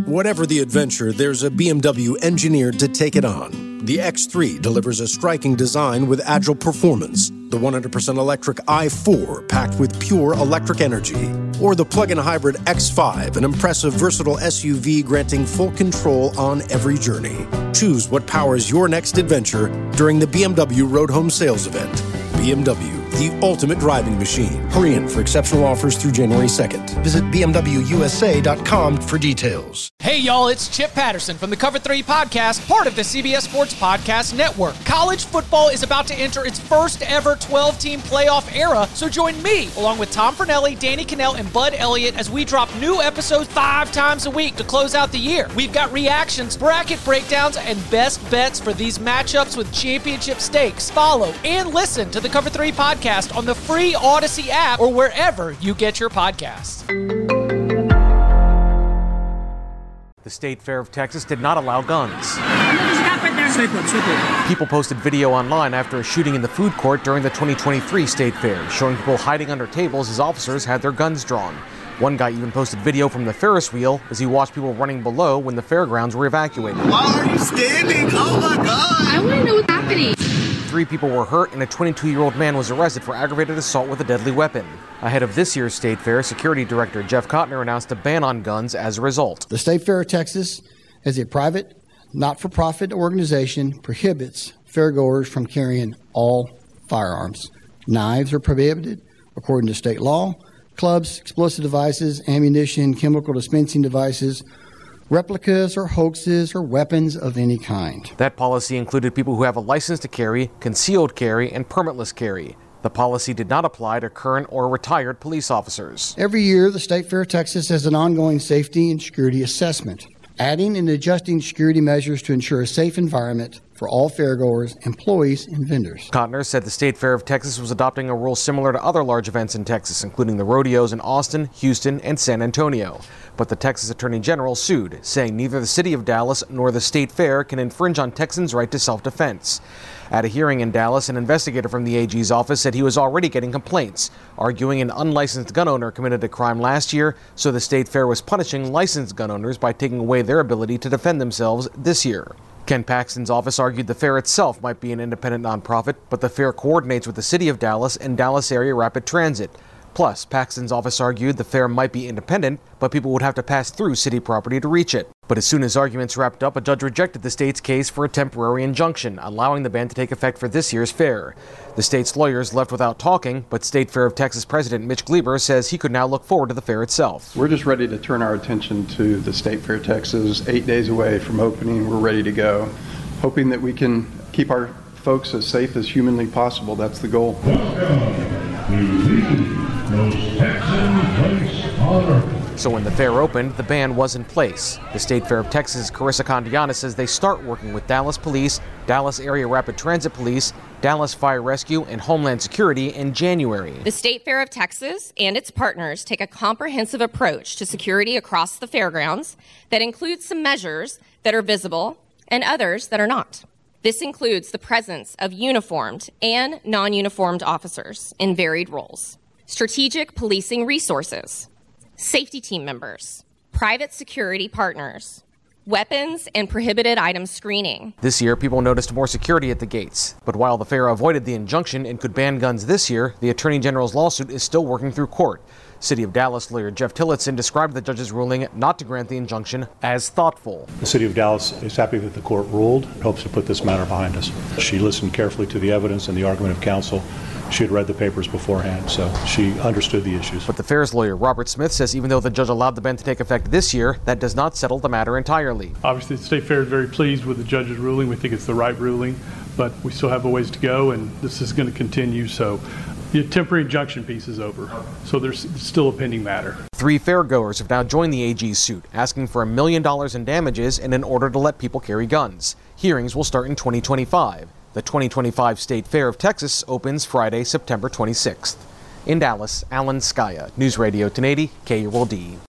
Whatever the adventure, there's a BMW engineered to take it on. The X3 delivers a striking design with agile performance. The 100% electric i4 packed with pure electric energy. Or the plug-in hybrid X5, an impressive, versatile SUV granting full control on every journey. Choose what powers your next adventure during the BMW Road Home Sales Event. BMW, the ultimate driving machine. Hurry in for exceptional offers through January 2nd. Visit BMWUSA.com for details. Hey, y'all, it's Chip Patterson from the Cover 3 podcast, part of the CBS Sports Podcast Network. College football is about to enter its first ever 12-team playoff era, so join me, along with Tom Fornelli, Danny Cannell, and Bud Elliott, as we drop new episodes 5 times a week to close out the year. We've got reactions, bracket breakdowns, and best bets for these matchups with championship stakes. Follow and listen to the Cover 3 podcast on the free Odyssey app or wherever you get your podcasts. The State Fair of Texas did not allow guns. People posted video online after a shooting in the food court during the 2023 State Fair, showing people hiding under tables as officers had their guns drawn. One guy even posted video from the Ferris wheel as he watched people running below when the fairgrounds were evacuated. Why are you standing? Oh my God! I want to know what's happening. 3 people were hurt and a 22-year-old man was arrested for aggravated assault with a deadly weapon. Ahead of this year's State Fair, Security Director Jeff Kottner announced a ban on guns as a result. The State Fair of Texas, as a private, not-for-profit organization, prohibits fairgoers from carrying all firearms. Knives are prohibited according to state law. Clubs, explosive devices, ammunition, chemical dispensing devices, replicas or hoaxes or weapons of any kind. That policy included people who have a license to carry, concealed carry, and permitless carry. The policy did not apply to current or retired police officers. Every year, the State Fair of Texas has an ongoing safety and security assessment, adding and adjusting security measures to ensure a safe environment for all fairgoers, employees, and vendors. Kottner said the State Fair of Texas was adopting a rule similar to other large events in Texas, including the rodeos in Austin, Houston, and San Antonio. But the Texas Attorney General sued, saying neither the City of Dallas nor the State Fair can infringe on Texans' right to self-defense. At a hearing in Dallas, an investigator from the AG's office said he was already getting complaints, arguing an unlicensed gun owner committed a crime last year, so the State Fair was punishing licensed gun owners by taking away their ability to defend themselves this year. Ken Paxton's office argued the fair itself might be an independent nonprofit, but the fair coordinates with the City of Dallas and Dallas Area Rapid Transit. Plus, Paxton's office argued the fair might be independent, but people would have to pass through city property to reach it. But as soon as arguments wrapped up, a judge rejected the state's case for a temporary injunction, allowing the ban to take effect for this year's fair. The state's lawyers left without talking, but State Fair of Texas President Mitch Gleber says he could now look forward to the fair itself. We're just ready to turn our attention to the State Fair of Texas. 8 days away from opening, we're ready to go, hoping that we can keep our folks as safe as humanly possible. That's the goal. So when the fair opened, the ban was in place. The State Fair of Texas' Carissa Condiana says they start working with Dallas Police, Dallas Area Rapid Transit Police, Dallas Fire Rescue, and Homeland Security in January. The State Fair of Texas and its partners take a comprehensive approach to security across the fairgrounds that includes some measures that are visible and others that are not. This includes the presence of uniformed and non-uniformed officers in varied roles, strategic policing resources, safety team members, private security partners, weapons and prohibited items screening. This year, people noticed more security at the gates. But while the fair avoided the injunction and could ban guns this year, the Attorney General's lawsuit is still working through court. City of Dallas lawyer Jeff Tillotson described the judge's ruling not to grant the injunction as thoughtful. The City of Dallas is happy that the court ruled and hopes to put this matter behind us. She listened carefully to the evidence and the argument of counsel. She had read the papers beforehand, so she understood the issues. But the fair's lawyer, Robert Smith, says even though the judge allowed the ban to take effect this year, that does not settle the matter entirely. Obviously, the State Fair is very pleased with the judge's ruling. We think it's the right ruling, but we still have a ways to go, and this is going to continue. So the temporary injunction piece is over, so there's still a pending matter. 3 fairgoers have now joined the AG's suit, asking for $1 million in damages and in order to let people carry guns. Hearings will start in 2025. The 2025 State Fair of Texas opens Friday, September 26th. In Dallas, Alan Skaya, News Radio 1080, KULD.